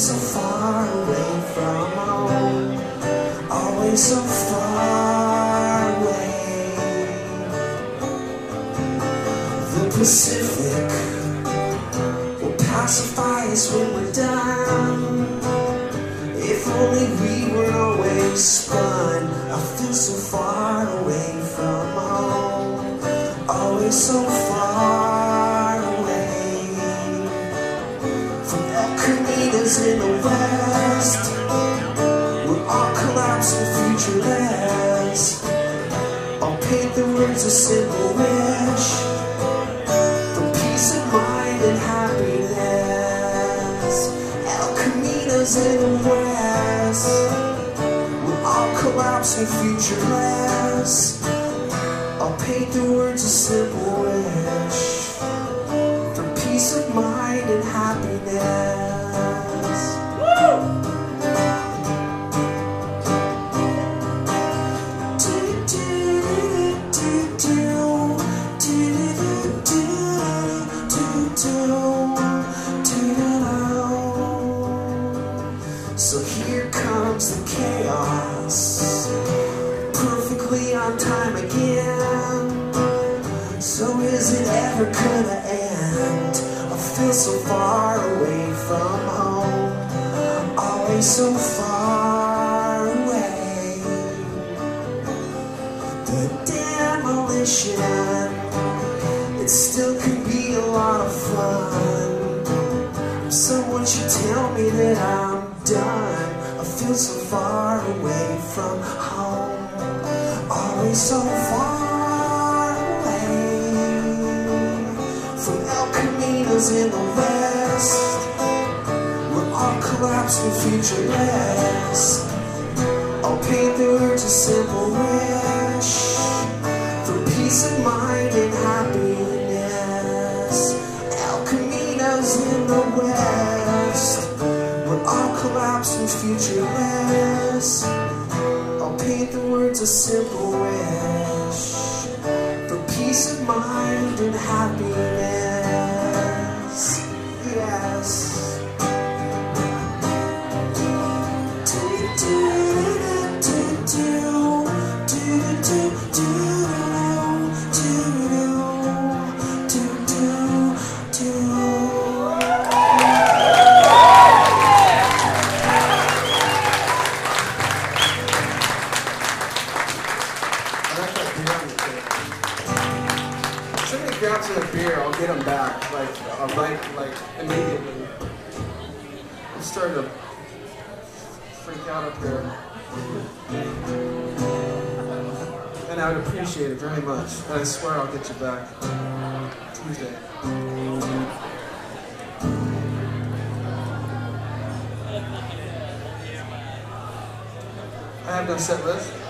so far away from home, always so far away. The Pacific will pacify us when we're done. If only we weren't always spun. I feel so far away from home, always so far away. From El Caminos in the west, we're all collapsing futureless. I'll paint the words a simple wish for peace of mind and happiness. El Caminos in the west, we're all collapsing futureless. I'll paint the words a simple wish for peace of mind and happiness. Woo! So here comes the chaos, perfectly on time again. So is it ever gonna end? I feel so far away from home, always so far away. The demolition, it still can be a lot of fun. Someone should tell me that I'm done. I feel so far away from home, always so far away. From El Caminos in the west, we're all collapsing futureless. I'll paint the words a simple wish for peace of mind and happiness. El Caminos in the west, we're all collapsing futureless. I'll paint the words a simple wish for peace of mind and happiness. Yes. Somebody grabs me a beer, I'll get them back, like immediately. I'm starting to freak out up here. And I would appreciate it very much. And I swear I'll get you back Tuesday. I have no set list.